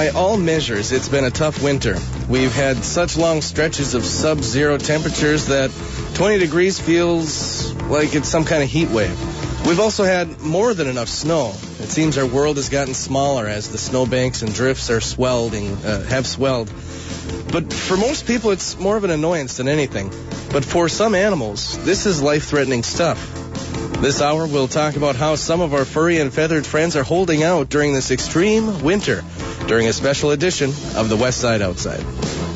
By all measures, it's been a tough winter. We've had such long stretches of sub-zero temperatures that 20 degrees feels like it's some kind of heat wave. We've also had more than enough snow. It seems our world has gotten smaller as the snowbanks and drifts are have swelled. But for most people, it's more of an annoyance than anything. But for some animals, this is life-threatening stuff. This hour, we'll talk about how some of our furry and feathered friends are holding out during this extreme winter, during a special edition of the West Side Outside.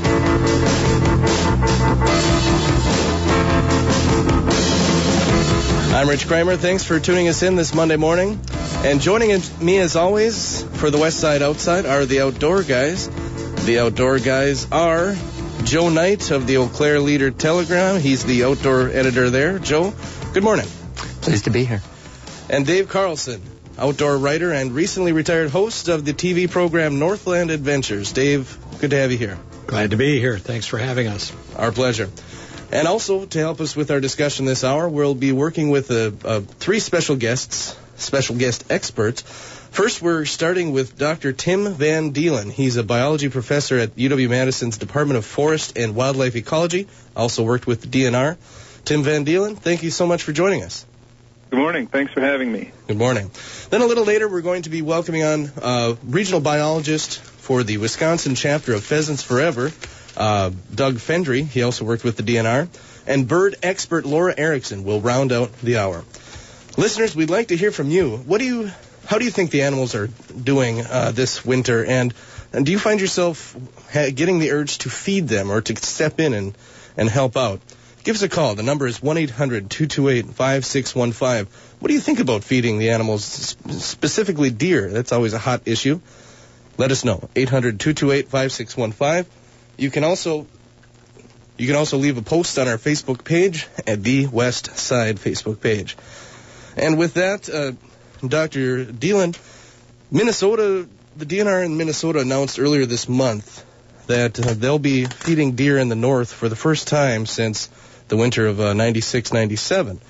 I'm Rich Kramer. Thanks for tuning us in this Monday morning. And joining me, as always, for the West Side Outside are the Outdoor Guys. The Outdoor Guys are Joe Knight of the Eau Claire Leader Telegram. He's the outdoor editor there. Joe, good morning. Pleased to be here. And Dave Carlson, outdoor writer and recently retired host of the TV program Northland Adventures. Dave, good to have you here. Glad to be here. Thanks for having us. Our pleasure. And also, to help us with our discussion this hour, we'll be working with three special guest experts. First, we're starting with Dr. Tim Van Deelen. He's a biology professor at UW-Madison's Department of Forest and Wildlife Ecology, also worked with the DNR. Tim Van Deelen, thank you so much for joining us. Good morning. Thanks for having me. Good morning. Then a little later, we're going to be welcoming on regional biologist for the Wisconsin chapter of Pheasants Forever, Doug Fendry. He also worked with the DNR. And bird expert Laura Erickson will round out the hour. Listeners, we'd like to hear from you. How do you think the animals are doing this winter? And do you find yourself getting the urge to feed them or to step in and help out? Give us a call. The number is 1-800-228-5615. What do you think about feeding the animals, specifically deer? That's always a hot issue. Let us know. 800-228-5615. You can also leave a post on our Facebook page at the West Side Facebook page. And with that, Dr. Deelen, Minnesota, the DNR in Minnesota announced earlier this month that they'll be feeding deer in the north for the first time since the winter of 96-97.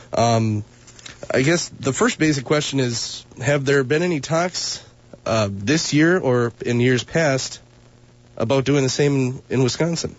I guess the first basic question is, have there been any talks this year or in years past about doing the same in Wisconsin?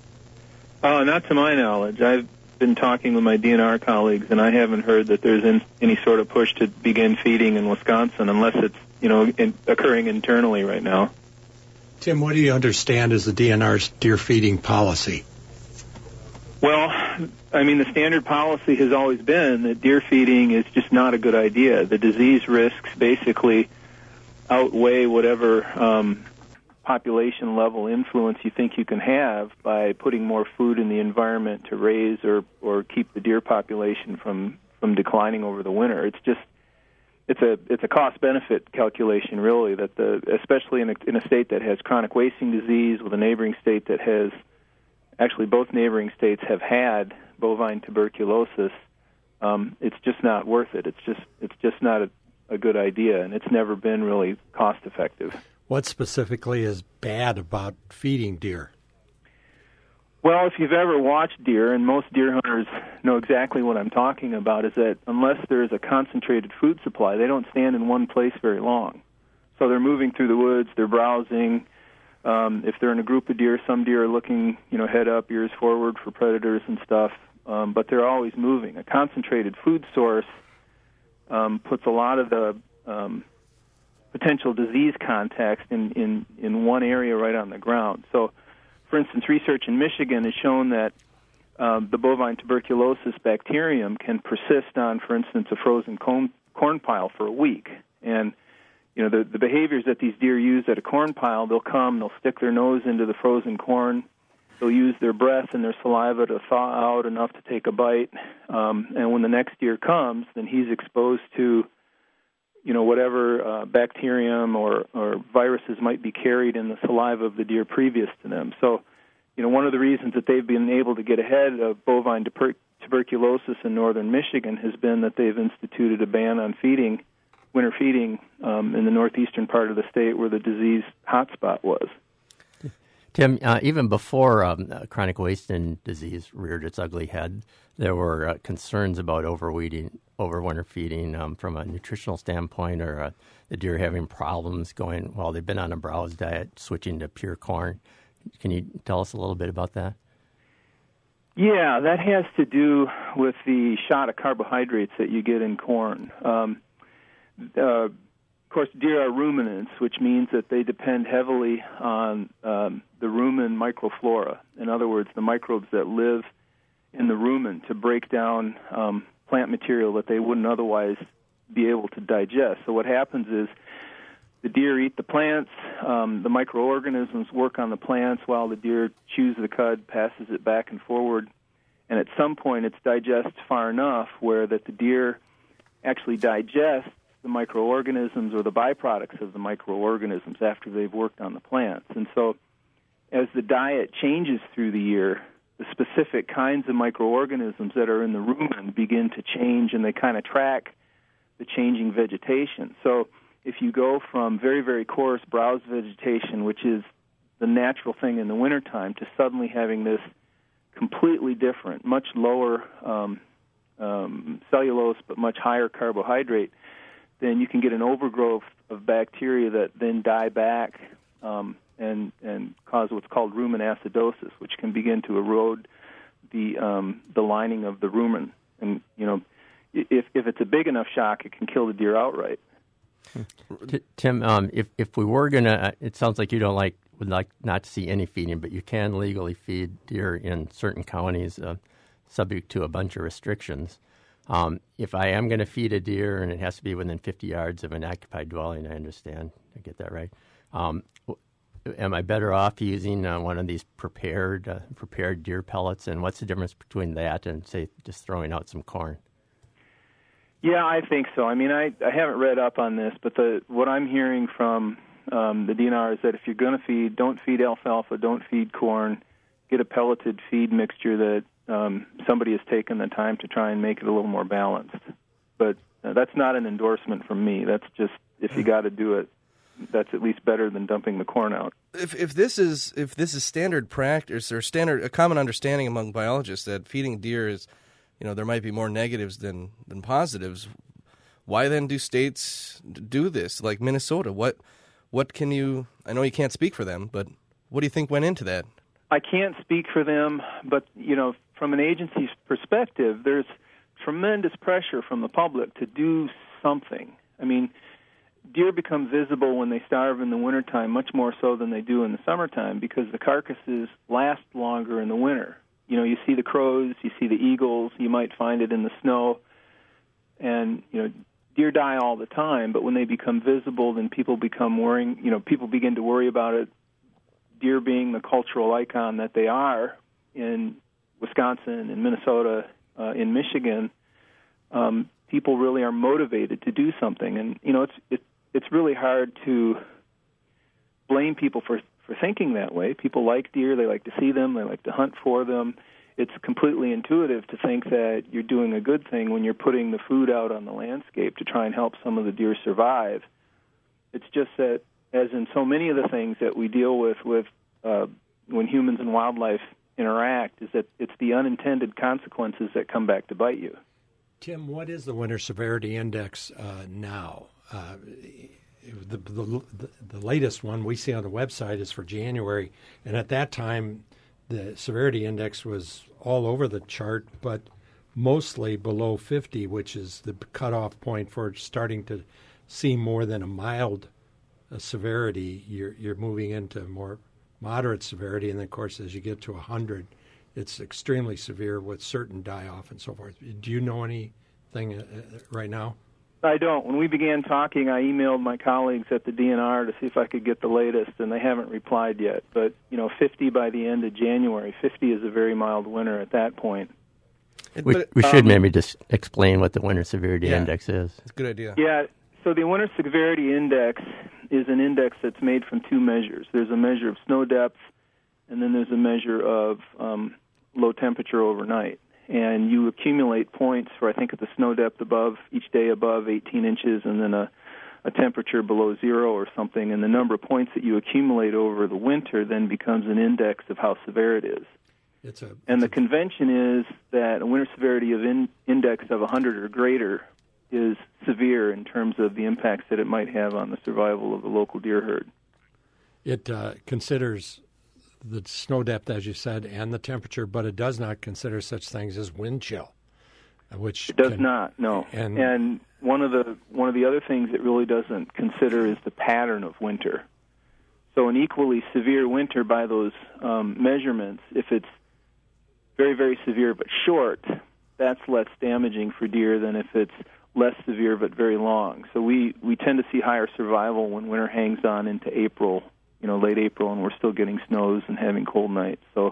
Not to my knowledge. I've been talking with my DNR colleagues, and I haven't heard that there's any sort of push to begin feeding in Wisconsin, unless it's occurring internally right now. Tim, what do you understand as the DNR's deer feeding policy? Well, I mean, the standard policy has always been that deer feeding is just not a good idea. The disease risks basically outweigh whatever population level influence you think you can have by putting more food in the environment to raise or keep the deer population from declining over the winter. It's a cost benefit calculation, really, that especially in a state that has chronic wasting disease, with a neighboring state that has, actually both neighboring states have had bovine tuberculosis. It's just not worth it. It's just not a good idea, and it's never been really cost effective. What specifically is bad about feeding deer? Well, if you've ever watched deer, and most deer hunters know exactly what I'm talking about, is that unless there's a concentrated food supply, they don't stand in one place very long. So they're moving through the woods, they're browsing. If they're in a group of deer, some deer are looking, head up, ears forward for predators and stuff, but they're always moving. A concentrated food source puts a lot of the potential disease context in one area right on the ground. So, for instance, research in Michigan has shown that the bovine tuberculosis bacterium can persist on, for instance, a frozen corn pile for a week. And, the behaviors that these deer use at a corn pile, they'll stick their nose into the frozen corn, they'll use their breath and their saliva to thaw out enough to take a bite, and when the next deer comes, then he's exposed to whatever bacterium or viruses might be carried in the saliva of the deer previous to them. So, one of the reasons that they've been able to get ahead of bovine tuberculosis in northern Michigan has been that they've instituted a ban on winter feeding in the northeastern part of the state where the disease hotspot was. Tim, even before chronic wasting disease reared its ugly head, there were concerns about overwinter feeding from a nutritional standpoint, or the deer having problems going, well, they've been on a browse diet, switching to pure corn. Can you tell us a little bit about that? Yeah, that has to do with the shot of carbohydrates that you get in corn. Of course, deer are ruminants, which means that they depend heavily on the rumen microflora. In other words, the microbes that live in the rumen to break down plant material that they wouldn't otherwise be able to digest. So what happens is the deer eat the plants, the microorganisms work on the plants while the deer chews the cud, passes it back and forward, and at some point it's digests far enough where that the deer actually digests the microorganisms or the byproducts of the microorganisms after they've worked on the plants. And so as the diet changes through the year, the specific kinds of microorganisms that are in the rumen begin to change, and they kind of track the changing vegetation. So if you go from very, very coarse browse vegetation, which is the natural thing in the wintertime, to suddenly having this completely different, much lower cellulose but much higher carbohydrate, then you can get an overgrowth of bacteria that then die back and cause what's called rumen acidosis, which can begin to erode the lining of the rumen. And if it's a big enough shock, it can kill the deer outright. Tim, if we were gonna, it sounds like you would like not to see any feeding, but you can legally feed deer in certain counties, subject to a bunch of restrictions. If I am going to feed a deer and it has to be within 50 yards of an occupied dwelling, I understand. I get that right. Am I better off using one of these prepared deer pellets? And what's the difference between that and, say, just throwing out some corn? Yeah, I think so. I mean, I haven't read up on this, but what I'm hearing from the DNR is that if you're going to feed, don't feed alfalfa, don't feed corn, get a pelleted feed mixture that somebody has taken the time to try and make it a little more balanced. But that's not an endorsement from me. That's just, if you got to do it, that's at least better than dumping the corn out. If this is standard practice or a common understanding among biologists that feeding deer is, there might be more negatives than positives, why then do states do this, like Minnesota? What can you? I know you can't speak for them, but what do you think went into that? I can't speak for them, but from an agency's perspective, there's tremendous pressure from the public to do something. I mean, deer become visible when they starve in the wintertime, much more so than they do in the summertime, because the carcasses last longer in the winter. You see the crows, you see the eagles, you might find it in the snow, and deer die all the time. But when they become visible, then people begin to worry about it. Deer being the cultural icon that they are in Wisconsin, in Minnesota, in Michigan, people really are motivated to do something. And it's really hard to blame people for thinking that way. People like deer, they like to see them, they like to hunt for them. It's completely intuitive to think that you're doing a good thing when you're putting the food out on the landscape to try and help some of the deer survive. It's just that, as in so many of the things that we deal with when humans and wildlife interact, is that it's the unintended consequences that come back to bite you. Tim, what is the winter severity index now? The latest one we see on the website is for January, and at that time the severity index was all over the chart, but mostly below 50, which is the cutoff point for starting to see more than a mild severity. You're moving into more moderate severity, and then, of course, as you get to 100, it's extremely severe with certain die-off and so forth. Do you know anything right now? I don't. When we began talking, I emailed my colleagues at the DNR to see if I could get the latest, and they haven't replied yet. But, 50 by the end of January, 50 is a very mild winter at that point. We should maybe just explain what the winter severity index is. It's a good idea. Yeah, so the winter severity index is an index that's made from two measures. There's a measure of snow depth, and then there's a measure of low temperature overnight. And you accumulate points for, I think, at the snow depth above, each day above 18 inches, and then a a temperature below zero or something, and the number of points that you accumulate over the winter then becomes an index of how severe it is. The convention is that a winter severity of index of 100 or greater is severe in terms of the impacts that it might have on the survival of the local deer herd. It considers the snow depth, as you said, and the temperature, but it does not consider such things as wind chill, which it does not. No, and one of the other things it really doesn't consider is the pattern of winter. So an equally severe winter by those measurements, if it's very, very severe but short, that's less damaging for deer than if it's less severe but very long. So we tend to see higher survival when winter hangs on into April, late April, and we're still getting snows and having cold nights. So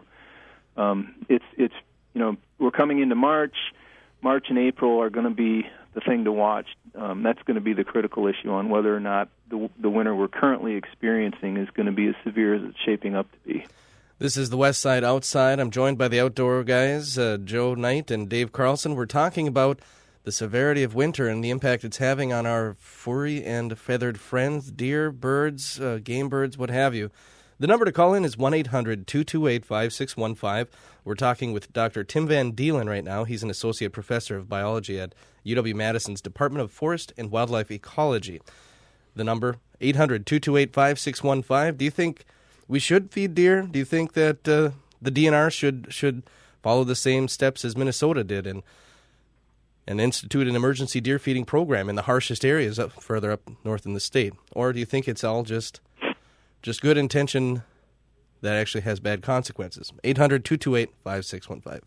it's we're coming into March. March and April are going to be the thing to watch. That's going to be the critical issue on whether or not the winter we're currently experiencing is going to be as severe as it's shaping up to be. This is the West Side Outside. I'm joined by the outdoor guys, Joe Knight and Dave Carlson. We're talking about the severity of winter and the impact it's having on our furry and feathered friends, deer, birds, game birds, what have you. The number to call in is 1-800-228-5615. We're talking with Dr. Tim Van Deelen right now. He's an associate professor of biology at UW-Madison's Department of Forest and Wildlife Ecology. The number, 800-228-5615. Do you think we should feed deer? Do you think that the DNR should follow the same steps as Minnesota did and institute an emergency deer feeding program in the harshest areas further up north in the state? Or do you think it's all just good intention that actually has bad consequences? 800-228-5615.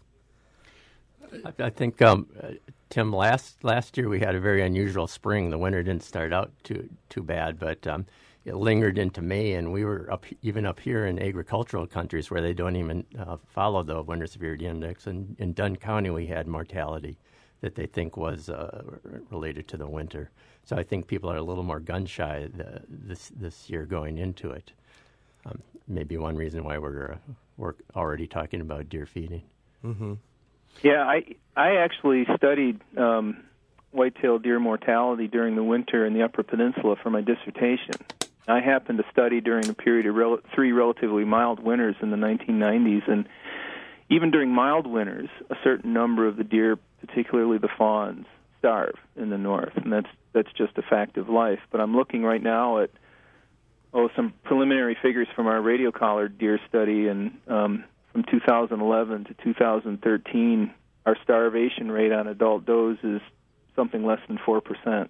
I think, Tim, last year we had a very unusual spring. The winter didn't start out too bad, but it lingered into May, and we were up here in agricultural countries where they don't even follow the winter severity index. And in Dunn County, we had mortality that they think was related to the winter. So I think people are a little more gun-shy this year going into it. Maybe one reason why we're already talking about deer feeding. Mm-hmm. Yeah, I actually studied white-tailed deer mortality during the winter in the Upper Peninsula for my dissertation. I happened to study during a period of three relatively mild winters in the 1990s, and even during mild winters, a certain number of the deer, particularly the fawns, starve in the north, and that's just a fact of life. But I'm looking right now at some preliminary figures from our radio-collared deer study, and from 2011 to 2013, our starvation rate on adult does is something less than 4%.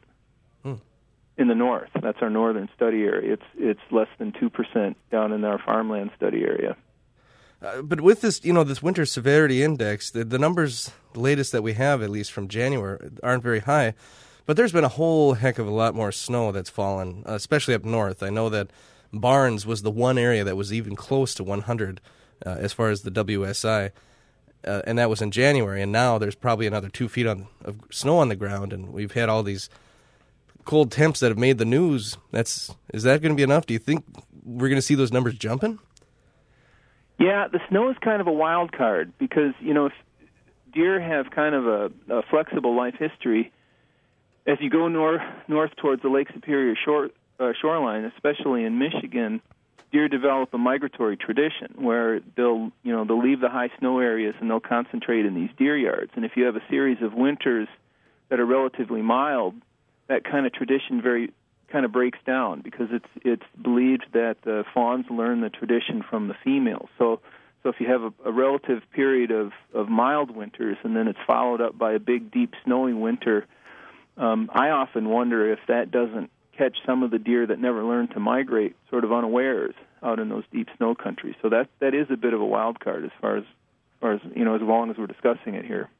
In the north. That's our northern study area. It's less than 2% down in our farmland study area. But with this, this winter severity index, the numbers, the latest that we have, at least from January, aren't very high. But there's been a whole heck of a lot more snow that's fallen, especially up north. I know that Barnes was the one area that was even close to 100 as far as the WSI, and that was in January. And now there's probably another 2 feet of snow on the ground, and we've had all these cold temps that have made the news. Is that going to be enough? Do you think we're going to see those numbers jumping? Yeah, the snow is kind of a wild card because, if deer have kind of a flexible life history, as you go north towards the Lake Superior shoreline, especially in Michigan, deer develop a migratory tradition where they'll leave the high snow areas and they'll concentrate in these deer yards. And if you have a series of winters that are relatively mild, that kind of tradition very kind of breaks down because it's believed that the fawns learn the tradition from the females. So if you have a relative period of mild winters and then it's followed up by a big, deep, snowy winter, I often wonder if that doesn't catch some of the deer that never learned to migrate sort of unawares out in those deep snow countries. So that is a bit of a wild card as far as as long as we're discussing it here.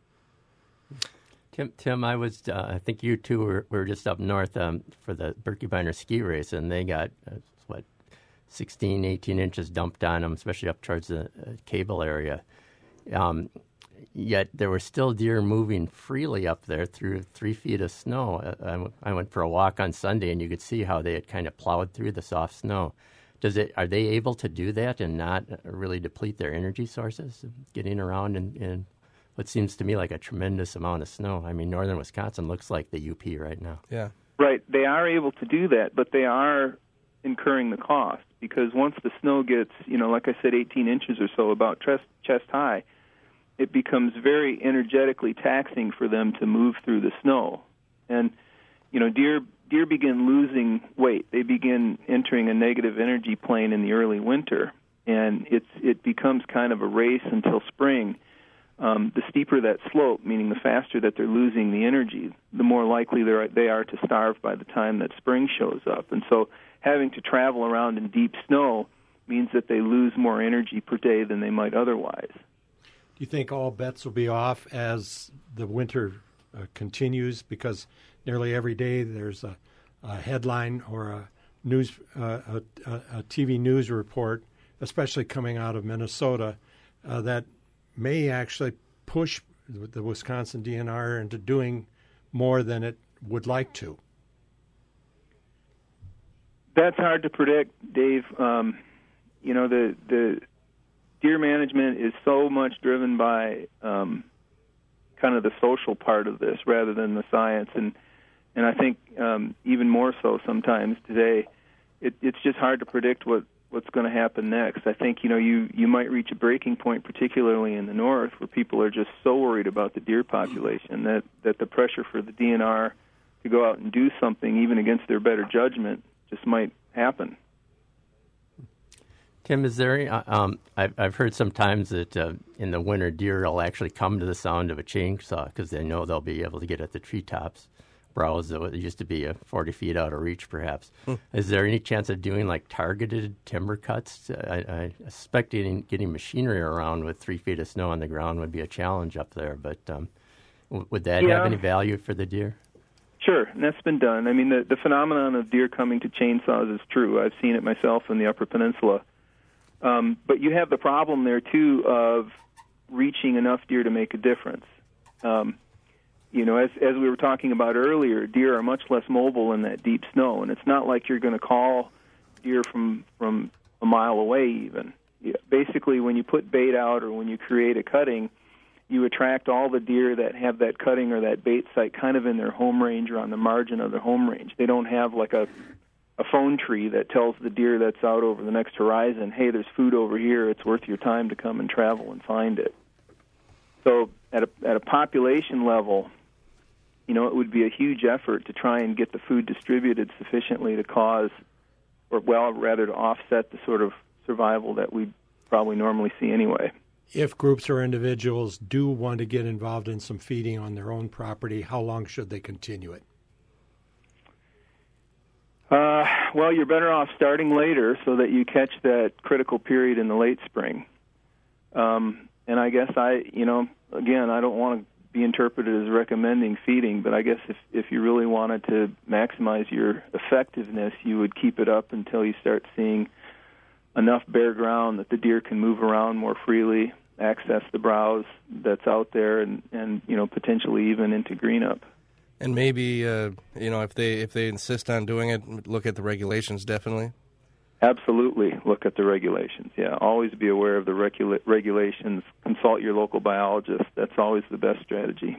Tim, I think you two were just up north for the Birkebeiner ski race, and they got, 16, 18 inches dumped on them, especially up towards the Cable area. Yet there were still deer moving freely up there through 3 feet of snow. I went for a walk on Sunday, and you could see how they had kind of plowed through the soft snow. Are they able to do that and not really deplete their energy sources, getting around in what seems to me like a tremendous amount of snow? I mean, northern Wisconsin looks like the UP right now. Yeah. Right. They are able to do that, but they are incurring the cost because once the snow gets, like I said, 18 inches or so, about chest high, it becomes very energetically taxing for them to move through the snow. And, deer begin losing weight. They begin entering a negative energy plane in the early winter, and it becomes kind of a race until spring. The steeper that slope, meaning the faster that they're losing the energy, the more likely they are to starve by the time that spring shows up. And so having to travel around in deep snow means that they lose more energy per day than they might otherwise. Do you think all bets will be off as the winter continues? Because nearly every day there's a headline or a TV news report, especially coming out of Minnesota, that may actually push the Wisconsin DNR into doing more than it would like to. That's hard to predict, Dave. The deer management is so much driven by kind of the social part of this rather than the science, and I think even more so sometimes today, it's just hard to predict what's going to happen next. I think you might reach a breaking point, particularly in the north, where people are just so worried about the deer population that the pressure for the DNR to go out and do something, even against their better judgment, just might happen. Tim, is there? I've heard sometimes that in the winter, deer will actually come to the sound of a chainsaw because they know they'll be able to get at the treetops. Browse, though it used to be 40 feet out of reach, perhaps. Is there any chance of doing like targeted timber cuts? I suspect getting machinery around with 3 feet of snow on the ground would be a challenge up there, but would that have any value for the deer? Sure, and that's been done. I mean, the phenomenon of deer coming to chainsaws is true. I've seen it myself in the Upper Peninsula. But you have the problem there, too, of reaching enough deer to make a difference. As we were talking about earlier, deer are much less mobile in that deep snow, and it's not like you're going to call deer from a mile away even. Basically, when you put bait out or when you create a cutting, you attract all the deer that have that cutting or that bait site kind of in their home range or on the margin of their home range. They don't have like a phone tree that tells the deer that's out over the next horizon, hey, there's food over here, it's worth your time to come and travel and find it. So at a population level, it would be a huge effort to try and get the food distributed sufficiently to cause, or rather to offset the sort of survival that we probably normally see anyway. If groups or individuals do want to get involved in some feeding on their own property, how long should they continue it? Well, you're better off starting later so that you catch that critical period in the late spring. And I guess again, I don't want to be interpreted as recommending feeding, but I guess if you really wanted to maximize your effectiveness, you would keep it up until you start seeing enough bare ground that the deer can move around more freely, access the browse that's out there, and potentially even into green up. And maybe if they insist on doing it, look at the regulations. Definitely. Absolutely, look at the regulations. Yeah, always be aware of the regulations. Consult your local biologist. That's always the best strategy.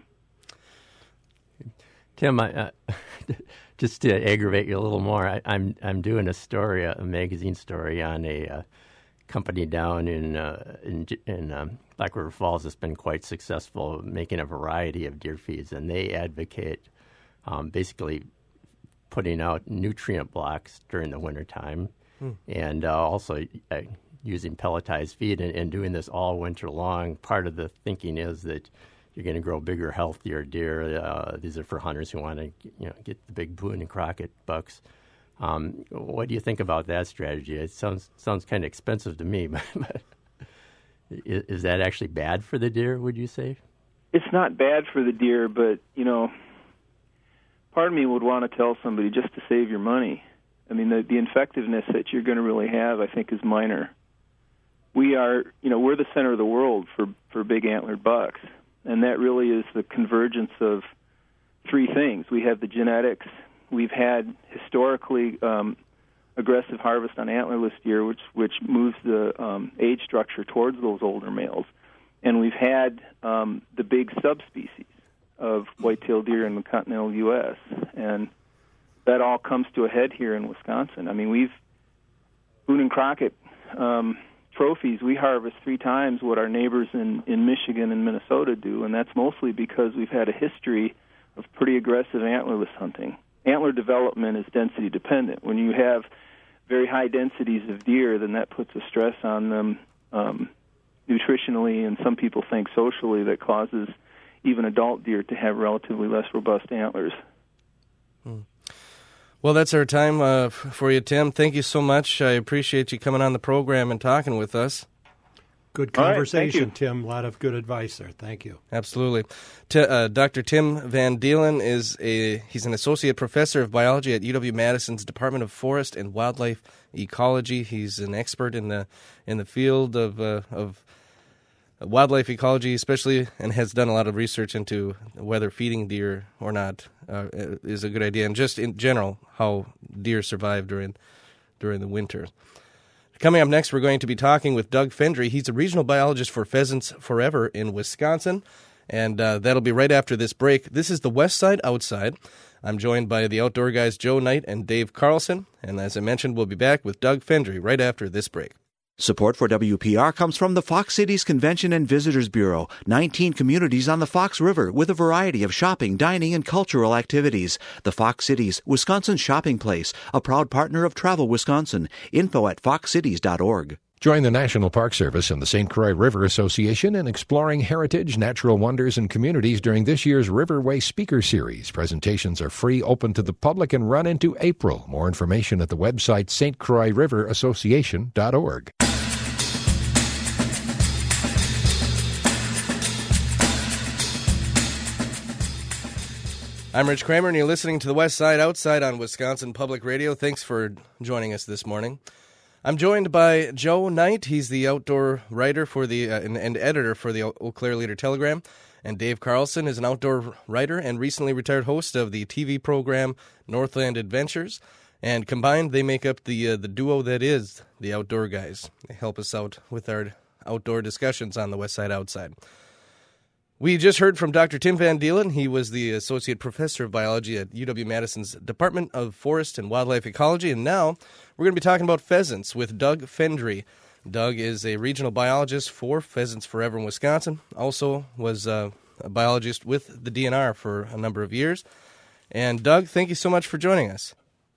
Tim, just to aggravate you a little more, I'm doing a story, a magazine story on a company down in Black River Falls that's been quite successful making a variety of deer feeds, and they advocate basically putting out nutrient blocks during the wintertime. And also using pelletized feed and doing this all winter long. Part of the thinking is that you're going to grow bigger, healthier deer. These are for hunters who want to get the big Boone and Crockett bucks. What do you think about that strategy? It sounds kind of expensive to me, but is that actually bad for the deer, would you say? It's not bad for the deer, but, part of me would want to tell somebody just to save your money. I mean, the effectiveness that you're going to really have, I think, is minor. We are, we're the center of the world for big antlered bucks, and that really is the convergence of three things. We have the genetics. We've had historically aggressive harvest on antlerless deer, which moves the age structure towards those older males, and we've had the big subspecies of white-tailed deer in the continental U.S., and that all comes to a head here in Wisconsin. I mean, Boone and Crockett trophies, we harvest 3 times what our neighbors in Michigan and Minnesota do, and that's mostly because we've had a history of pretty aggressive antlerless hunting. Antler development is density dependent. When you have very high densities of deer, then that puts a stress on them nutritionally, and some people think socially, that causes even adult deer to have relatively less robust antlers. Well, that's our time for you, Tim. Thank you so much. I appreciate you coming on the program and talking with us. Good conversation, right, Tim. A lot of good advice there. Thank you. Absolutely. Dr. Tim Van Deelen he's an associate professor of biology at UW-Madison's Department of Forest and Wildlife Ecology. He's an expert in the field of wildlife ecology, especially, and has done a lot of research into whether feeding deer or not is a good idea, and just in general how deer survive during the winter. Coming up next, we're going to be talking with Doug Fendry. He's a regional biologist for Pheasants Forever in Wisconsin, and that'll be right after this break. This is the West Side Outside. I'm joined by the outdoor guys Joe Knight and Dave Carlson, and as I mentioned, we'll be back with Doug Fendry right after this break. Support for WPR comes from the Fox Cities Convention and Visitors Bureau, 19 communities on the Fox River with a variety of shopping, dining, and cultural activities. The Fox Cities, Wisconsin shopping place, a proud partner of Travel Wisconsin. Info at foxcities.org. Join the National Park Service and the St. Croix River Association in exploring heritage, natural wonders, and communities during this year's Riverway Speaker Series. Presentations are free, open to the public, and run into April. More information at the website stcroixriverassociation.org. I'm Rich Kramer, and you're listening to the West Side Outside on Wisconsin Public Radio. Thanks for joining us this morning. I'm joined by Joe Knight. He's the outdoor writer for and editor for the Eau Claire Leader-Telegram. And Dave Carlson is an outdoor writer and recently retired host of the TV program Northland Adventures. And combined, they make up the duo that is the Outdoor Guys. They help us out with our outdoor discussions on the West Side Outside. We just heard from Dr. Tim Van Deelen. He was the Associate Professor of Biology at UW-Madison's Department of Forest and Wildlife Ecology. And now we're going to be talking about pheasants with Doug Fendry. Doug is a regional biologist for Pheasants Forever in Wisconsin. Also was a biologist with the DNR for a number of years. And Doug, thank you so much for joining us.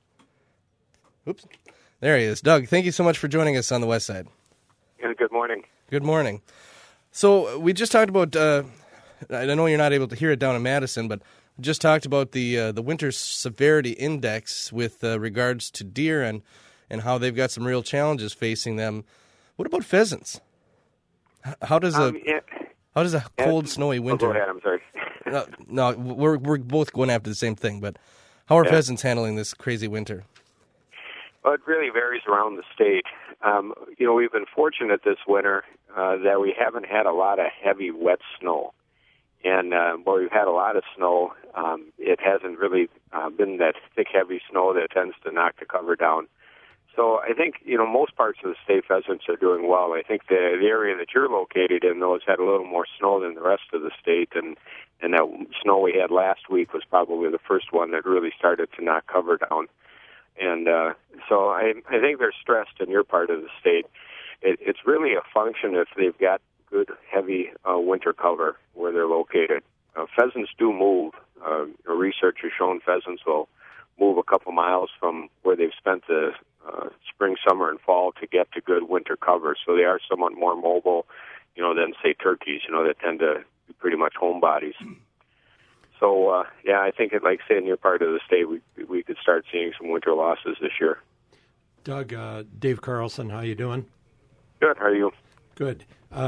Oops. There he is. Doug, thank you so much for joining us on the West Side. Good morning. Good morning. So we just talked about... I know you're not able to hear it down in Madison, but we just talked about the winter severity index with regards to deer and how they've got some real challenges facing them. What about pheasants? How does a cold, snowy winter? Go ahead. I'm sorry. No, we're both going after the same thing. But how are pheasants handling this crazy winter? Well, it really varies around the state. We've been fortunate this winter that we haven't had a lot of heavy, wet snow. And where we've had a lot of snow, it hasn't really been that thick, heavy snow that tends to knock the cover down. So I think, most parts of the state pheasants are doing well. I think the area that you're located in, though, has had a little more snow than the rest of the state. And that snow we had last week was probably the first one that really started to knock cover down. And so I think they're stressed in your part of the state. It's really a function if they've got good, heavy winter cover where they're located. Pheasants do move. Research has shown pheasants will move a couple miles from where they've spent the spring, summer, and fall to get to good winter cover. So they are somewhat more mobile, than, say, turkeys, that tend to be pretty much homebodies. So, I think, like say, in your part of the state, we could start seeing some winter losses this year. Doug, Dave Carlson, how you doing? Good. How are you? Good.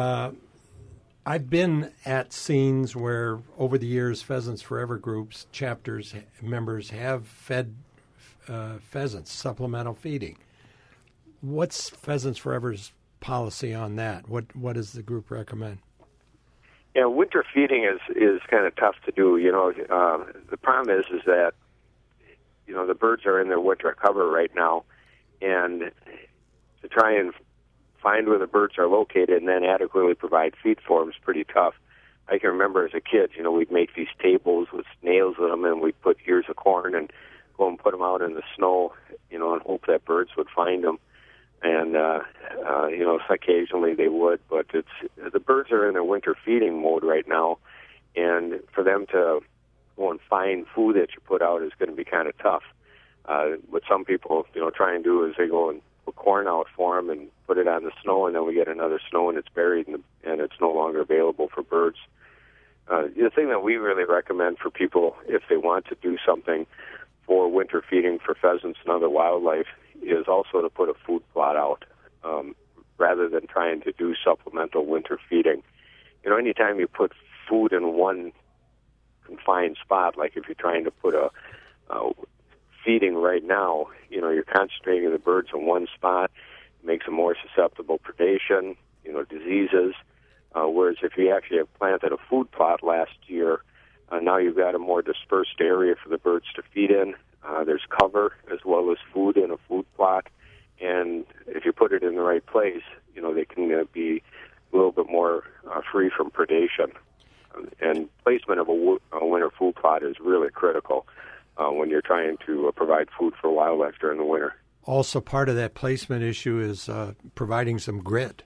I've been at scenes where, over the years, Pheasants Forever groups, chapters, members have fed pheasants, supplemental feeding. What's Pheasants Forever's policy on that? What does the group recommend? Yeah, winter feeding is kind of tough to do. The problem is that, the birds are in their winter cover right now, and to try and find where the birds are located and then adequately provide feed for them is pretty tough. I can remember as a kid, we'd make these tables with nails in them, and we'd put ears of corn and go and put them out in the snow, and hope that birds would find them. And, occasionally they would, but the birds are in their winter feeding mode right now, and for them to go and find food that you put out is going to be kind of tough. What some people, try and do is they go and put corn out for them and put it on the snow, and then we get another snow and it's buried and it's no longer available for birds. The thing that we really recommend for people, if they want to do something for winter feeding for pheasants and other wildlife, is also to put a food plot out rather than trying to do supplemental winter feeding. Anytime you put food in one confined spot, like if you're trying to put a feeding right now, you're concentrating the birds in one spot, it makes them more susceptible to predation, diseases. Whereas if you actually have planted a food plot last year, now you've got a more dispersed area for the birds to feed in. There's cover as well as food in a food plot. And if you put it in the right place, they can be a little bit more free from predation. And placement of a winter food plot is really critical when you're trying to provide food for wildlife during the winter. Also, part of that placement issue is providing some grit.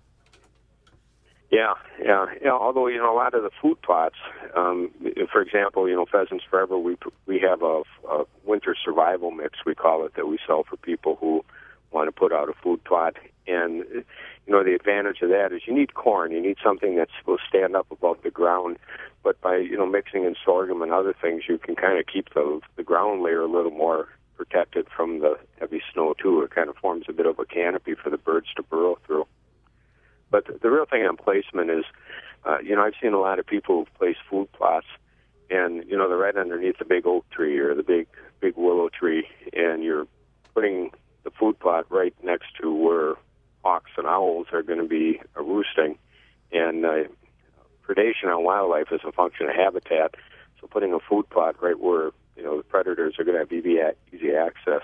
Yeah. Although a lot of the food plots, for example, Pheasants Forever, we have a winter survival mix, we call it, that we sell for people who want to put out a food plot. And the advantage of that is you need corn, you need something that will stand up above the ground. But by mixing in sorghum and other things, you can kind of keep the ground layer a little more protected from the heavy snow too. It kind of forms a bit of a canopy for the birds to burrow through. But the real thing on placement is, I've seen a lot of people who place food plots, and they're right underneath the big oak tree or the big willow tree, and you're putting the food plot right next to where hawks and owls are going to be roosting. And predation on wildlife is a function of habitat, so putting a food plot right where the predators are going to have easy access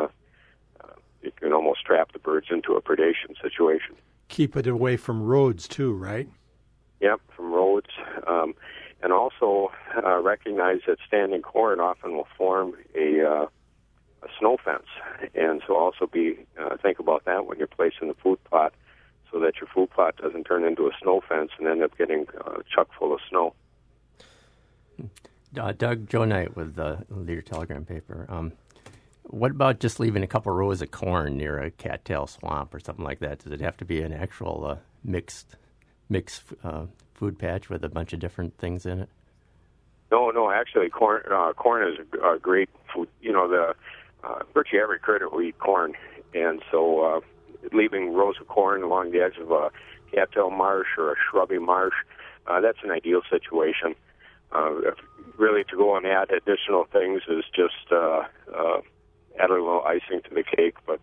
it can almost trap the birds into a predation situation. Keep it away from roads too, right? Yep, from roads. And also recognize that standing corn often will form a snow fence. And so also think about that when you're placing the food plot, so that your food plot doesn't turn into a snow fence and end up getting chock full of snow. Doug, Joe Knight with the Leader Telegram paper. What about just leaving a couple rows of corn near a cattail swamp or something like that? Does it have to be an actual mixed food patch with a bunch of different things in it? No. Actually, corn is a great food. Virtually every critter will eat corn, and so leaving rows of corn along the edge of a cattail marsh or a shrubby marsh, that's an ideal situation. Really, to go and add additional things is just add a little icing to the cake. But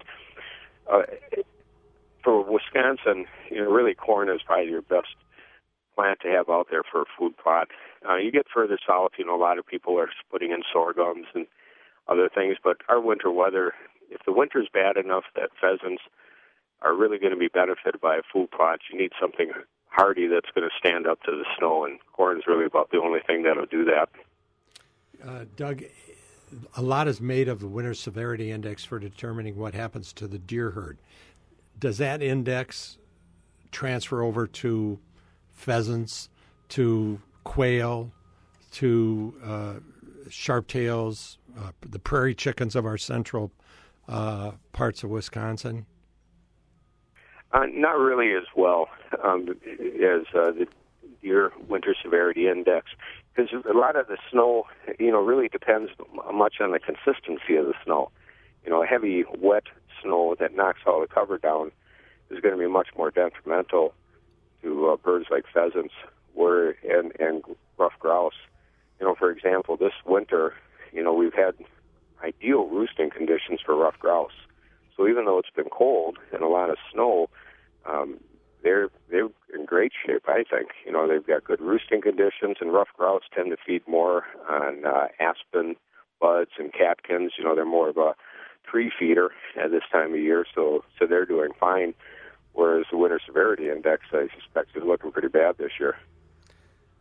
for Wisconsin, really corn is probably your best plant to have out there for a food plot. You get further south, a lot of people are putting in sorghums and other things. But our winter weather, if the winter's bad enough that pheasants are really going to be benefited by a food plot, you need something hardy that's going to stand up to the snow, and corn's really about the only thing that'll do that. Doug, a lot is made of the Winter Severity Index for determining what happens to the deer herd. Does that index transfer over to pheasants, to quail, to sharptails, the prairie chickens of our central parts of Wisconsin? Not really as well as the Deer Winter Severity Index, because a lot of the snow, really depends much on the consistency of the snow. A heavy, wet snow that knocks all the cover down is going to be much more detrimental to birds like pheasants and ruffed grouse. For example, this winter, we've had ideal roosting conditions for ruffed grouse. So even though it's been cold and a lot of snow, they're in great shape, I think. They've got good roosting conditions, and ruffed grouse tend to feed more on aspen buds and catkins. They're more of a tree feeder at this time of year, so they're doing fine. Whereas the Winter Severity Index, I suspect, is looking pretty bad this year.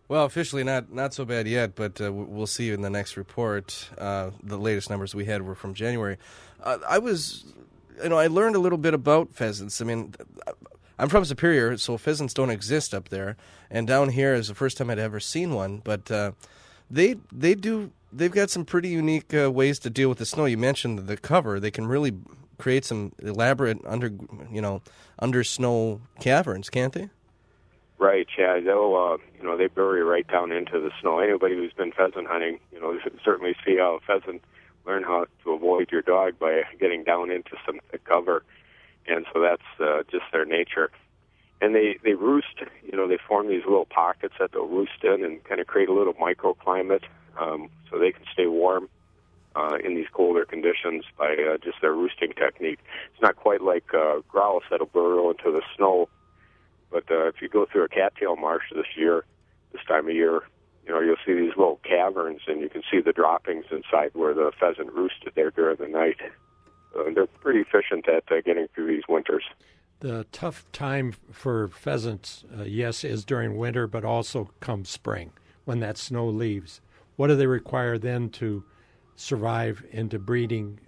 Well, officially not so bad yet, but we'll see in the next report. The latest numbers we had were from January. I learned a little bit about pheasants. I mean, I'm from Superior, so pheasants don't exist up there, and down here is the first time I'd ever seen one. But they've got some pretty unique ways to deal with the snow. You mentioned the cover; they can really create some elaborate under snow caverns, can't they? Right, yeah. They'll, they bury right down into the snow. Anybody who's been pheasant hunting, should certainly see how a pheasant learn how to avoid your dog by getting down into some thick cover. And so that's just their nature. And they roost, they form these little pockets that they'll roost in and kind of create a little microclimate so they can stay warm in these colder conditions by just their roosting technique. It's not quite like grouse that'll burrow into the snow. But if you go through a cattail marsh this time of year, you'll see these little caverns, and you can see the droppings inside where the pheasant roosted there during the night. They're pretty efficient at getting through these winters. The tough time for pheasants, yes, is during winter, but also comes spring when that snow leaves. What do they require then to survive into breeding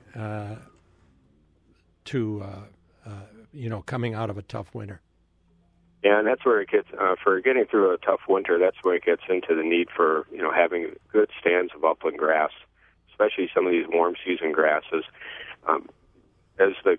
coming out of a tough winter? Yeah, and that's where it gets, for getting through a tough winter, that's where it gets into the need for, having good stands of upland grass, especially some of these warm season grasses. As the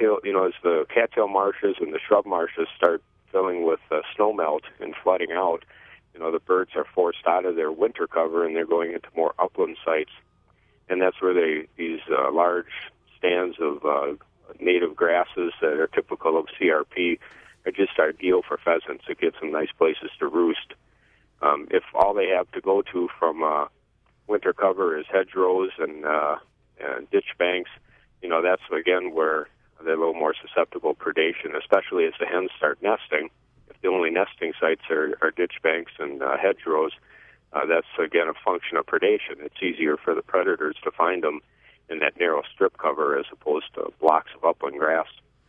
cattail marshes and the shrub marshes start filling with snow melt and flooding out, the birds are forced out of their winter cover and they're going into more upland sites. And that's where these large stands of native grasses that are typical of CRP are just ideal for pheasants. It gives them nice places to roost. If all they have to go to from winter cover is hedgerows and ditch banks, that's again where they're a little more susceptible to predation, especially as the hens start nesting. If the only nesting sites are ditch banks and hedgerows, that's again a function of predation. It's easier for the predators to find them in that narrow strip cover as opposed to blocks of upland grass.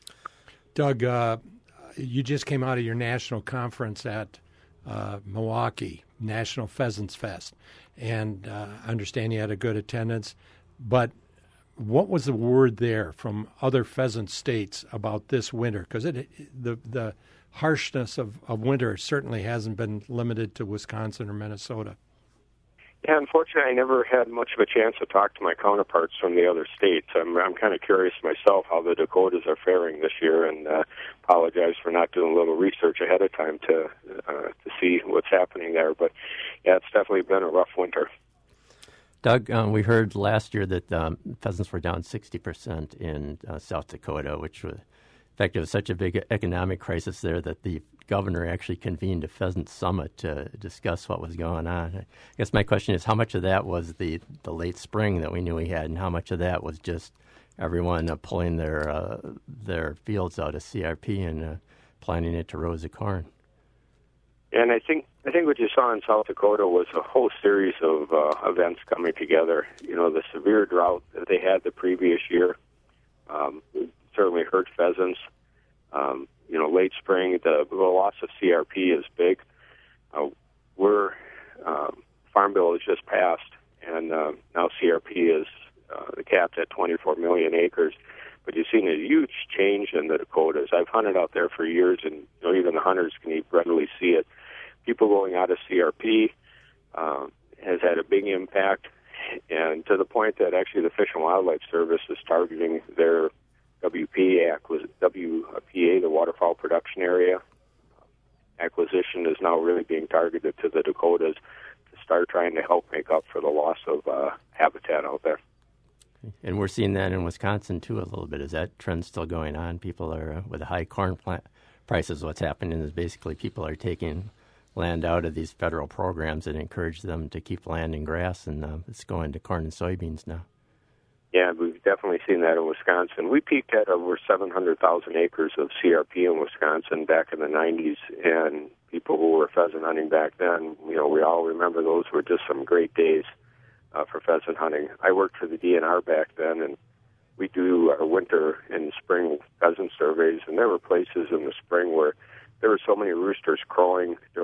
Doug, you just came out of your national conference at Milwaukee, National Pheasants Fest, and I understand you had a good attendance. But what was the word there from other pheasant states about this winter? Because the harshness of winter certainly hasn't been limited to Wisconsin or Minnesota. Yeah, unfortunately, I never had much of a chance to talk to my counterparts from the other states. I'm kind of curious myself how the Dakotas are faring this year, and apologize for not doing a little research ahead of time to see what's happening there. But yeah, it's definitely been a rough winter. Doug, we heard last year that pheasants were down 60% in South Dakota, which was, in fact, it was such a big economic crisis there that the governor actually convened a pheasant summit to discuss what was going on. I guess my question is, how much of that was the late spring that we knew we had, and how much of that was just everyone pulling their fields out of CRP and planting it to rows of corn? And I think what you saw in South Dakota was a whole series of events coming together. The severe drought that they had the previous year certainly hurt pheasants. Late spring, the loss of CRP is big. Farm Bill has just passed, and now CRP is capped at 24 million acres. But you've seen a huge change in the Dakotas. I've hunted out there for years, and even the hunters can readily see it. People going out of CRP has had a big impact, and to the point that actually the Fish and Wildlife Service is targeting their WPA, the waterfowl production area acquisition, is now really being targeted to the Dakotas to start trying to help make up for the loss of habitat out there. And we're seeing that in Wisconsin, too, a little bit. Is that trend still going on? People are, with the high corn prices, what's happening is basically people are taking land out of these federal programs that encourage them to keep land and grass, and it's going to corn and soybeans now. Yeah, we've definitely seen that in Wisconsin. We peaked at over 700,000 acres of CRP in Wisconsin back in the 90s, and people who were pheasant hunting back then, we all remember those were just some great days for pheasant hunting. I worked for the DNR back then, and we do our winter and spring pheasant surveys, and there were places in the spring where there were so many roosters crowing during a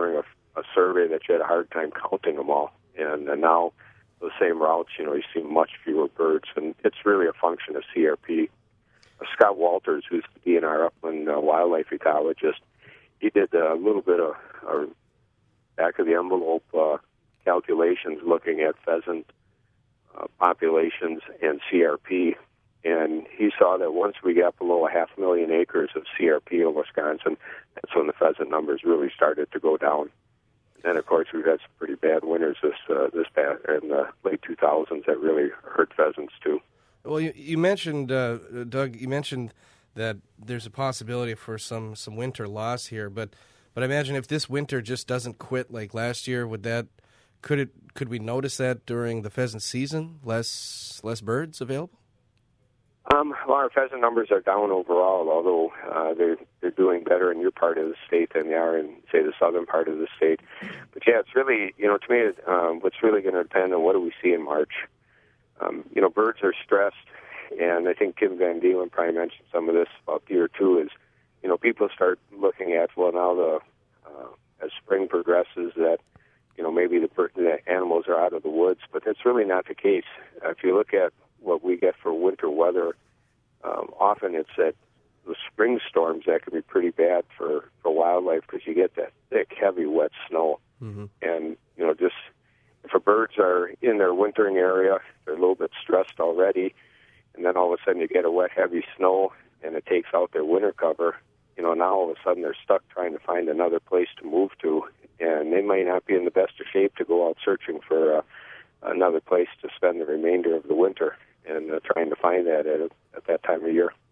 a survey that you had a hard time counting them all. And now those same routes, you see much fewer birds, and it's really a function of CRP. Scott Walters, who's the DNR Upland wildlife ecologist, he did a little bit of back-of-the-envelope calculations looking at pheasant populations and CRP, and he saw that once we got below 500,000 acres of CRP in Wisconsin, that's when the pheasant numbers really started to go down. And of course, we've had some pretty bad winters this past in the late 2000s that really hurt pheasants too. Well, you mentioned, Doug, you mentioned that there's a possibility for some winter loss here, but I imagine if this winter just doesn't quit like last year, could we notice that during the pheasant season? Less birds available? Well, our pheasant numbers are down overall, although they're doing better in your part of the state than they are in, say, the southern part of the state. But yeah, it's really, to me, what's really going to depend on what do we see in March. Birds are stressed, and I think Kim Van Deelen probably mentioned some of this about deer too. Is people start looking at now as spring progresses that maybe the animals are out of the woods, but that's really not the case. If you look at what we get for winter weather, often it's that the spring storms that can be pretty bad for wildlife because you get that thick, heavy, wet snow. Mm-hmm. And, just if birds are in their wintering area, they're a little bit stressed already, and then all of a sudden you get a wet, heavy snow, and it takes out their winter cover. Now all of a sudden they're stuck trying to find another place to move to, and they might not be in the best of shape to go out searching for another place to spend the remainder of the winter, and trying to find that at that time of year.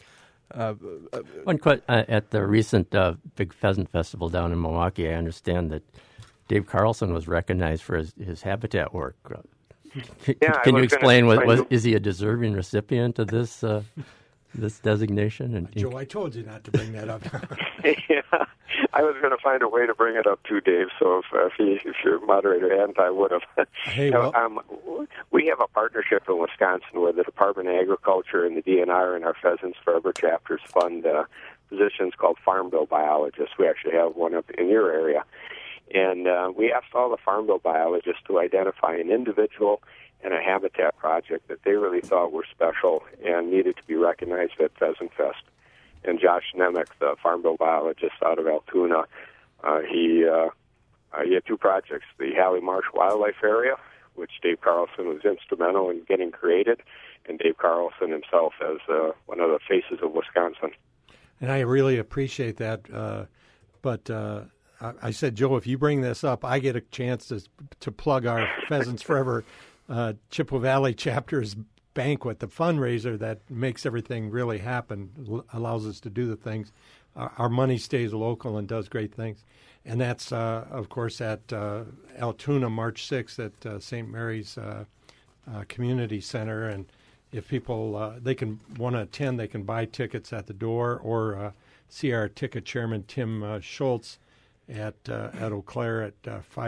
One question, at the recent Big Pheasant Festival down in Milwaukee, I understand that Dave Carlson was recognized for his habitat work. Can you explain is he a deserving recipient of this this designation? Joe, I told you not to bring that up. Yeah, I was going to find a way to bring it up too, Dave. So if your moderator hadn't, I would have. Hey, well, we have a partnership in Wisconsin where the Department of Agriculture and the DNR and our Pheasants Forever chapters fund positions called Farm Bill biologists. We actually have one up in your area. And we asked all the Farm Bill biologists to identify an individual and a habitat project that they really thought were special and needed to be recognized at Pheasant Fest. And Josh Nemec, the Farm Bill biologist out of Altoona, he had two projects: the Hallie Marsh Wildlife Area, which Dave Carlson was instrumental in getting created, and Dave Carlson himself as one of the faces of Wisconsin. And I really appreciate that. But I said, Joe, if you bring this up, I get a chance to plug our Pheasants Forever Chippewa Valley chapter's banquet, the fundraiser that makes everything really happen, allows us to do the things. Our money stays local and does great things. And that's, of course, at Altoona, March 6th at St. Mary's Community Center. And if people they can want to attend, they can buy tickets at the door or see our ticket chairman, Tim Schultz, at Eau Claire at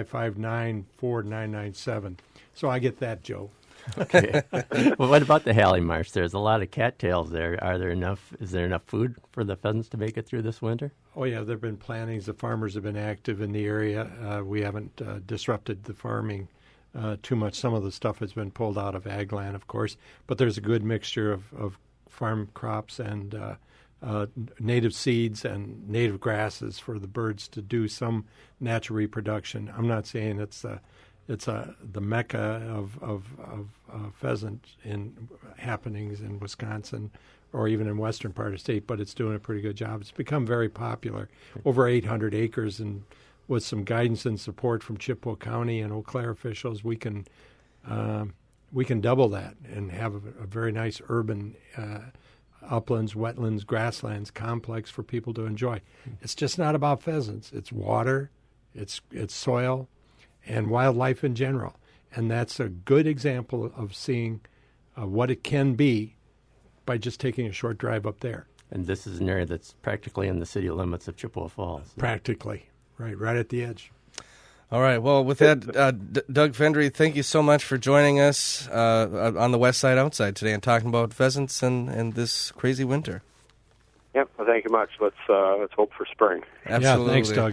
559-4997. So I get that, Joe. Okay. Well, what about the Hallie Marsh? There's a lot of cattails there. Is there enough food for the pheasants to make it through this winter? Oh, yeah, there have been plantings. The farmers have been active in the area. We haven't disrupted the farming too much. Some of the stuff has been pulled out of ag land, of course, but there's a good mixture of farm crops and native seeds and native grasses for the birds to do some natural reproduction. I'm not saying it's the mecca of pheasant happenings in Wisconsin or even in western part of the state, but it's doing a pretty good job. It's become very popular, over 800 acres, and with some guidance and support from Chippewa County and Eau Claire officials, we can double that and have a very nice urban uplands, wetlands, grasslands complex for people to enjoy. It's just not about pheasants. It's water, it's soil, and wildlife in general. And that's a good example of seeing what it can be by just taking a short drive up there. And this is an area that's practically in the city limits of Chippewa Falls. Practically, right at the edge. All right. Well, with that, Doug Fendry, thank you so much for joining us on the West Side Outside today and talking about pheasants and this crazy winter. Yep. Well, thank you much. Let's hope for spring. Absolutely. Yeah, thanks, Doug.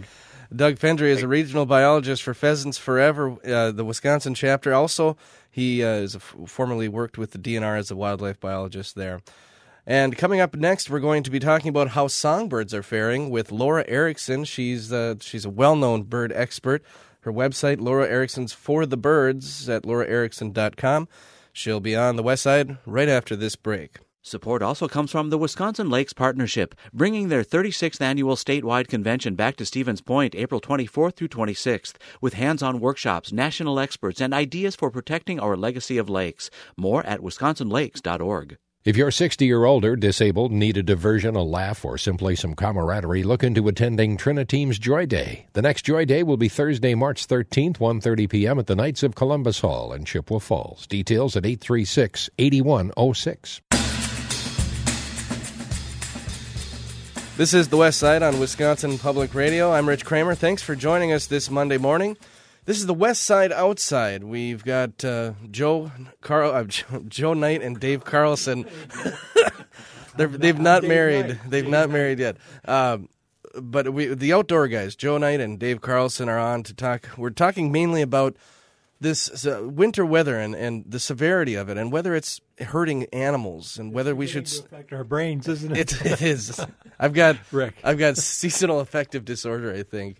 Doug Fendry is a regional biologist for Pheasants Forever, the Wisconsin chapter. Also, he formerly worked with the DNR as a wildlife biologist there. And coming up next, we're going to be talking about how songbirds are faring with Laura Erickson. She's a well-known bird expert. Her website, Laura Erickson's For the Birds at lauraerickson.com. She'll be on the West Side right after this break. Support also comes from the Wisconsin Lakes Partnership, bringing their 36th annual statewide convention back to Stevens Point April 24th through 26th, with hands-on workshops, national experts, and ideas for protecting our legacy of lakes. More at wisconsinlakes.org. If you're 60 or older, disabled, need a diversion, a laugh, or simply some camaraderie, look into attending Triniteam's Joy Day. The next Joy Day will be Thursday, March 13th, 1:30 p.m. at the Knights of Columbus Hall in Chippewa Falls. Details at 836-8106. This is the West Side on Wisconsin Public Radio. I'm Rich Kramer. Thanks for joining us this Monday morning. This is the West Side Outside. We've got Joe Knight and Dave Carlson. They've not married. They've not married yet. But the outdoor guys, Joe Knight and Dave Carlson, are on to talk. We're talking mainly about this winter weather and the severity of it, and whether it's hurting animals, and whether we should affect our brains, isn't it? It is. I've got Rick. I've got seasonal affective disorder, I think.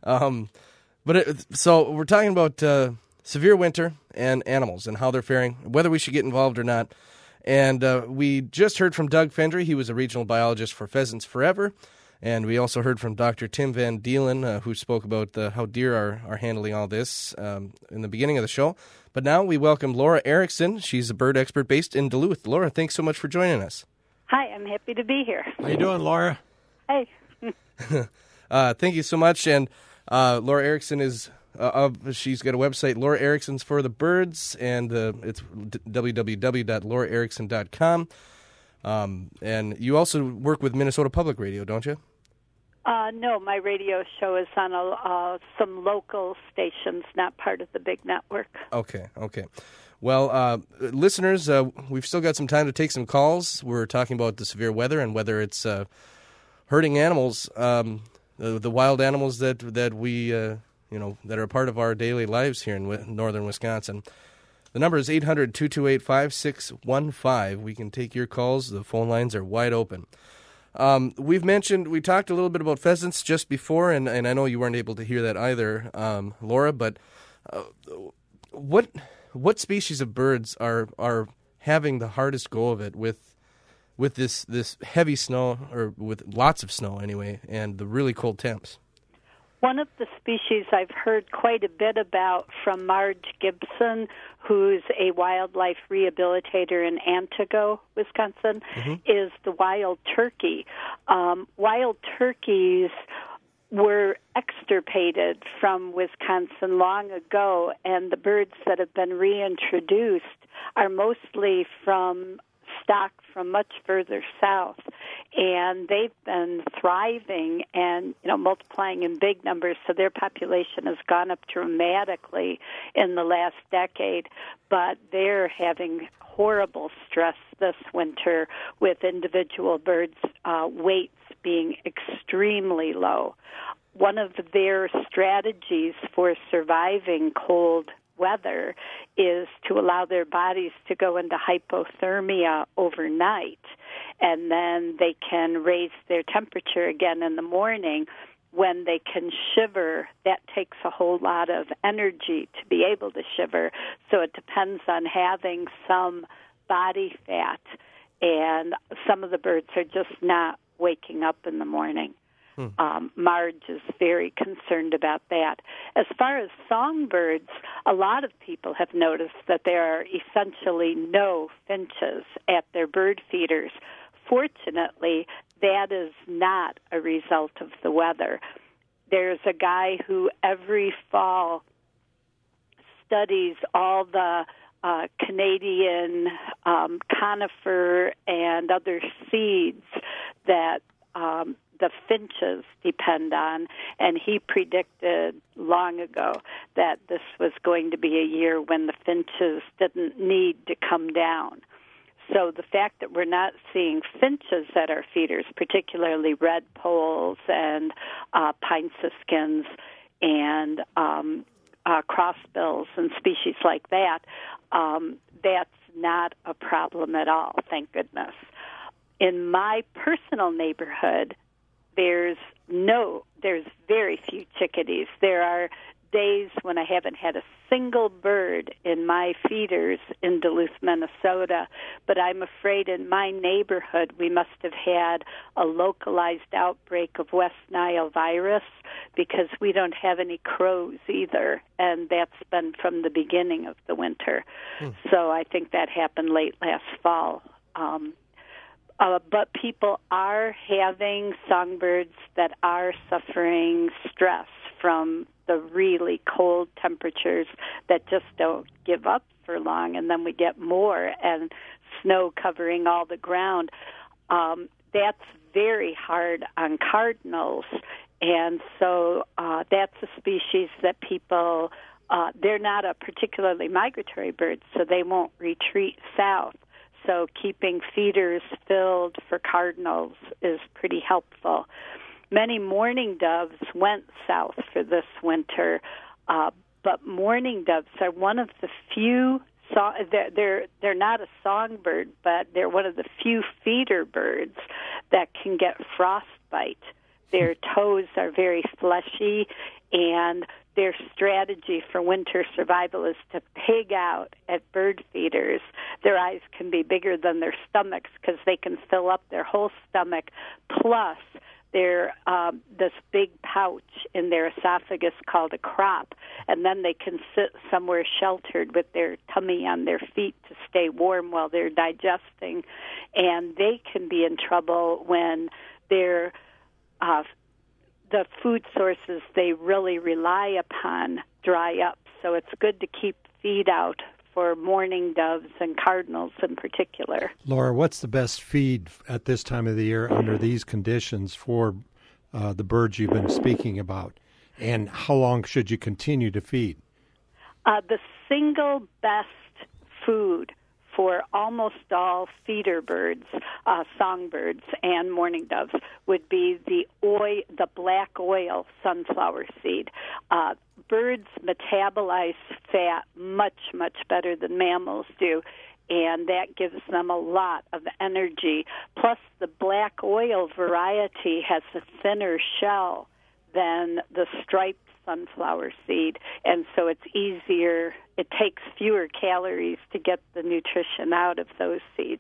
So we're talking about severe winter and animals and how they're faring, whether we should get involved or not. And we just heard from Doug Fendry. He was a regional biologist for Pheasants Forever. And we also heard from Dr. Tim Van Deelen, who spoke about how deer are handling all this in the beginning of the show. But now we welcome Laura Erickson. She's a bird expert based in Duluth. Laura, thanks so much for joining us. Hi, I'm happy to be here. How you doing, Laura? Hey. Thank you so much. And Laura Erickson is she's got a website, Laura Erickson's For the Birds, and it's www.lauraerickson.com. And you also work with Minnesota Public Radio, don't you? No, my radio show is on some local stations, not part of the big network. Okay. Well, listeners, we've still got some time to take some calls. We're talking about the severe weather and whether it's hurting animals, the wild animals that we that are a part of our daily lives here in northern Wisconsin. The number is 800-228-5615. We can take your calls. The phone lines are wide open. We talked a little bit about pheasants just before, and I know you weren't able to hear that either, Laura, but what species of birds are having the hardest go of it with this heavy snow, or with lots of snow anyway, and the really cold temps? One of the species I've heard quite a bit about from Marge Gibson, who's a wildlife rehabilitator in Antigo, Wisconsin, is the wild turkey. Wild turkeys were extirpated from Wisconsin long ago, and the birds that have been reintroduced are mostly from stock from much further south, and they've been thriving and multiplying in big numbers, so their population has gone up dramatically in the last decade, but they're having horrible stress this winter with individual birds' weights being extremely low. One of their strategies for surviving cold weather is to allow their bodies to go into hypothermia overnight, and then they can raise their temperature again in the morning. When they can shiver, that takes a whole lot of energy to be able to shiver, so it depends on having some body fat, and some of the birds are just not waking up in the morning. Marge is very concerned about that. As far as songbirds, a lot of people have noticed that there are essentially no finches at their bird feeders. Fortunately, that is not a result of the weather. There's a guy who every fall studies all the Canadian conifer and other seeds that the finches depend on, and he predicted long ago that this was going to be a year when the finches didn't need to come down. So the fact that we're not seeing finches at our feeders, particularly red poles and pine siskins and crossbills and species like that, that's not a problem at all, thank goodness. In my personal neighborhood, there's very few chickadees. There are days when I haven't had a single bird in my feeders in Duluth, Minnesota, but I'm afraid in my neighborhood we must have had a localized outbreak of West Nile virus because we don't have any crows either, and that's been from the beginning of the winter. So I think that happened late last fall. But people are having songbirds that are suffering stress from the really cold temperatures that just don't give up for long, and then we get more, and snow covering all the ground. That's very hard on cardinals, and so that's a species that people, they're not a particularly migratory bird, so they won't retreat south. So keeping feeders filled for cardinals is pretty helpful. Many mourning doves went south for this winter, but mourning doves are one of the few. They're not a songbird, but they're one of the few feeder birds that can get frostbite. Their toes are very fleshy, and their strategy for winter survival is to pig out at bird feeders. Their eyes can be bigger than their stomachs because they can fill up their whole stomach, plus their this big pouch in their esophagus called a crop, and then they can sit somewhere sheltered with their tummy on their feet to stay warm while they're digesting, and they can be in trouble when they're the food sources they really rely upon dry up. So it's good to keep feed out for mourning doves and cardinals in particular. Laura, what's the best feed at this time of the year under these conditions for the birds you've been speaking about? And how long should you continue to feed? The single best food for almost all feeder birds, songbirds, and mourning doves would be the black oil sunflower seed. Birds metabolize fat much, much better than mammals do, and that gives them a lot of energy. Plus, the black oil variety has a thinner shell than the striped sunflower seed, and so it's easier. It takes fewer calories to get the nutrition out of those seeds.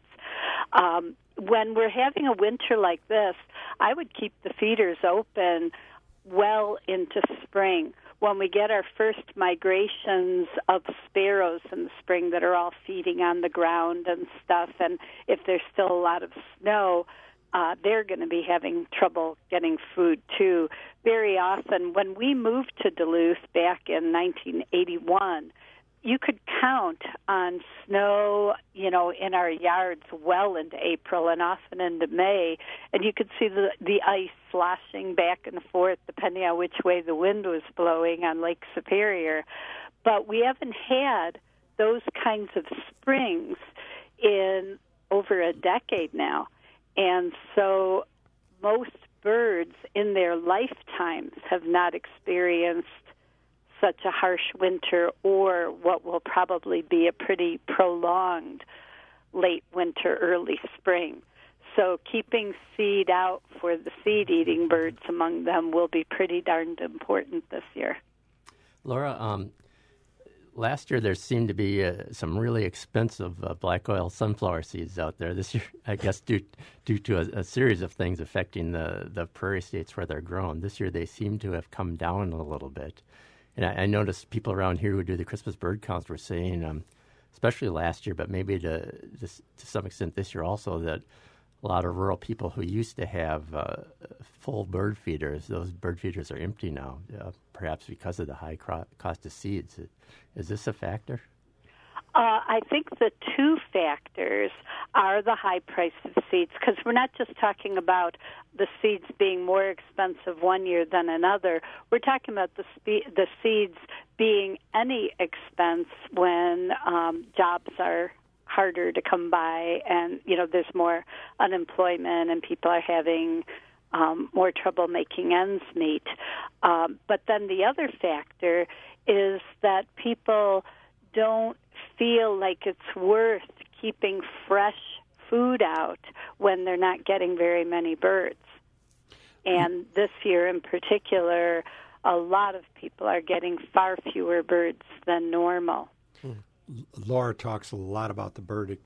When we're having a winter like this, I would keep the feeders open well into spring. When we get our first migrations of sparrows in the spring that are all feeding on the ground and stuff, and if there's still a lot of snow, they're going to be having trouble getting food, too. Very often, when we moved to Duluth back in 1981, you could count on snow, in our yards well into April and often into May, and you could see the ice sloshing back and forth depending on which way the wind was blowing on Lake Superior. But we haven't had those kinds of springs in over a decade now. And so most birds in their lifetimes have not experienced such a harsh winter or what will probably be a pretty prolonged late winter, early spring. So keeping seed out for the seed-eating birds among them will be pretty darned important this year. Laura, last year there seemed to be some really expensive black oil sunflower seeds out there. This year, I guess due to a series of things affecting the prairie states where they're grown, this year they seem to have come down a little bit. And I noticed people around here who do the Christmas bird counts were saying, especially last year, but maybe to some extent this year also, that a lot of rural people who used to have full bird feeders, those bird feeders are empty now, perhaps because of the high cost of seeds. Is this a factor? I think the two factors are the high price of seeds, because we're not just talking about the seeds being more expensive one year than another. We're talking about the seeds being any expense when jobs are harder to come by, and there's more unemployment, and people are having more trouble making ends meet. But then the other factor is that people don't feel like it's worth keeping fresh food out when they're not getting very many birds. And this year in particular, a lot of people are getting far fewer birds than normal. Laura talks a lot about the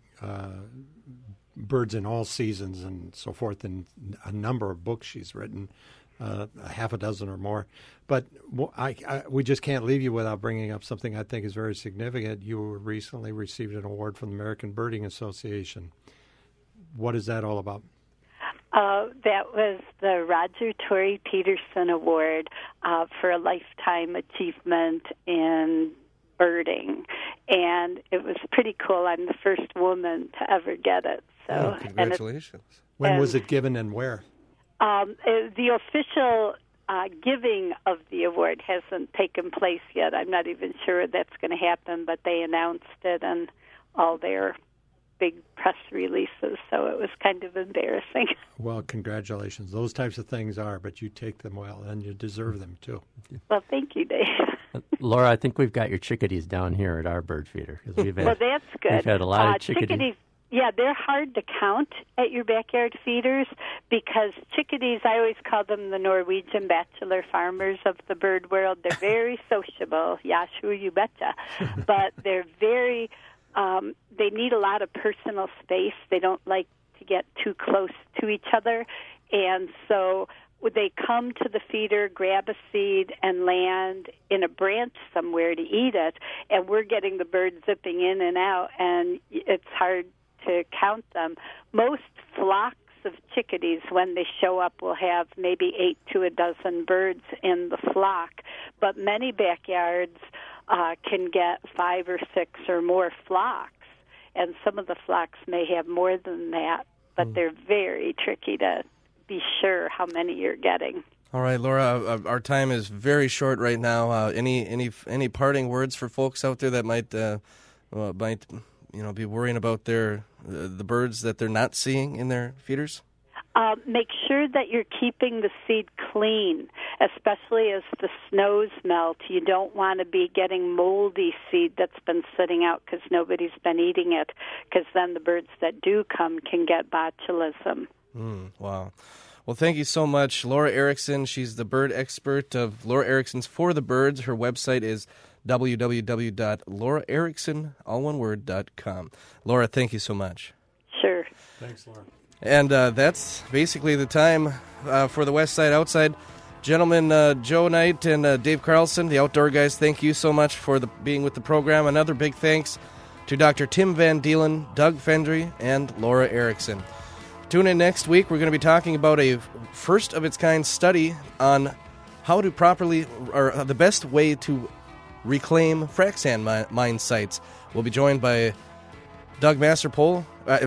birds in all seasons and so forth in a number of books she's written, a half a dozen or more. But we just can't leave you without bringing up something I think is very significant. You recently received an award from the American Birding Association. What is that all about? That was the Roger Torrey Peterson Award for a lifetime achievement in birding, and it was pretty cool. I'm the first woman to ever get it. So, congratulations! When was it given and where? The official giving of the award hasn't taken place yet. I'm not even sure that's going to happen, but they announced it in all their big press releases, so it was kind of embarrassing. Well, congratulations. Those types of things are, but you take them well, and you deserve them, too. Well, thank you, Dave. Laura, I think we've got your chickadees down here at our bird feeder. We've had, well, that's good. We've had a lot of chickadees. Yeah, they're hard to count at your backyard feeders because chickadees, I always call them the Norwegian bachelor farmers of the bird world. They're very sociable. Yeah, sure, you betcha. But they're very... they need a lot of personal space. They don't like to get too close to each other. And so they come to the feeder, grab a seed, and land in a branch somewhere to eat it. And we're getting the birds zipping in and out, and it's hard to count them. Most flocks of chickadees, when they show up, will have maybe 8 to a dozen birds in the flock. But many backyards can get 5 or 6 or more flocks, and some of the flocks may have more than that, but they're very tricky to be sure how many you're getting. All right, Laura, our time is very short right now. Any parting words for folks out there that might be worrying about the birds that they're not seeing in their feeders? Make sure that you're keeping the seed clean, especially as the snows melt. You don't want to be getting moldy seed that's been sitting out because nobody's been eating it, because then the birds that do come can get botulism. Wow. Well, thank you so much, Laura Erickson. She's the bird expert of Laura Erickson's For the Birds. Her website is www.lauraerickson.com. Laura, thank you so much. Sure. Thanks, Laura. And that's basically the time for the West Side Outside. Gentlemen, Joe Knight and Dave Carlson, the outdoor guys, thank you so much for being with the program. Another big thanks to Dr. Tim Van Deelen, Doug Fendry, and Laura Erickson. Tune in next week. We're going to be talking about a first-of-its-kind study on how to properly, or the best way to reclaim frac sand mine sites. We'll be joined by Doug Masterpole.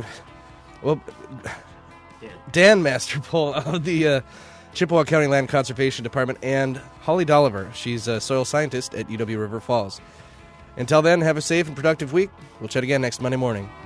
Dan Masterpole of the Chippewa County Land Conservation Department, and Holly Dolliver. She's a soil scientist at UW River Falls. Until then, have a safe and productive week. We'll chat again next Monday morning.